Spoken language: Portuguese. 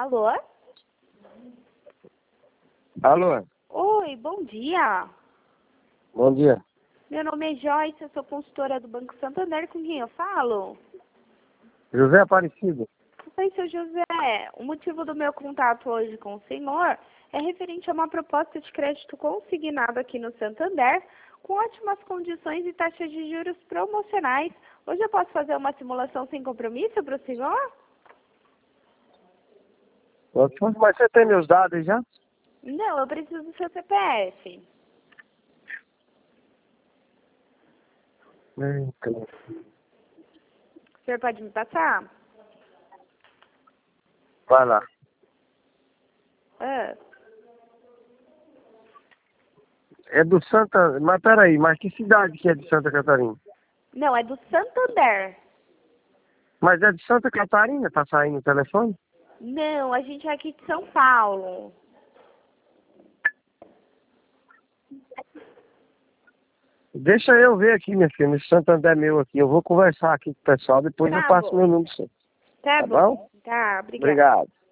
Alô? Alô? Oi, bom dia. Bom dia. Meu nome é Joyce, eu sou consultora do Banco Santander. Com quem eu falo? José Aparecido. Oi, seu José. O motivo do meu contato hoje com o senhor é referente a uma proposta de crédito consignado aqui no Santander, com ótimas condições e taxas de juros promocionais. Hoje eu posso fazer uma simulação sem compromisso para o senhor? Mas você tem meus dados já? Não, eu preciso do seu CPF. Então, O senhor pode me passar? vai lá. Ah, É do Santa... Mas peraí, mas que cidade que é de Santa Catarina? não, é do Santander. Mas é de Santa Catarina? Tá saindo o telefone? Não, a gente é aqui de São Paulo. Deixa eu ver aqui, minha filha, nesse Santander meu aqui. Eu vou conversar aqui com o pessoal, depois eu Tá passo bom. meu número. Tá Tá bom. bom? Tá, obrigada. Obrigado.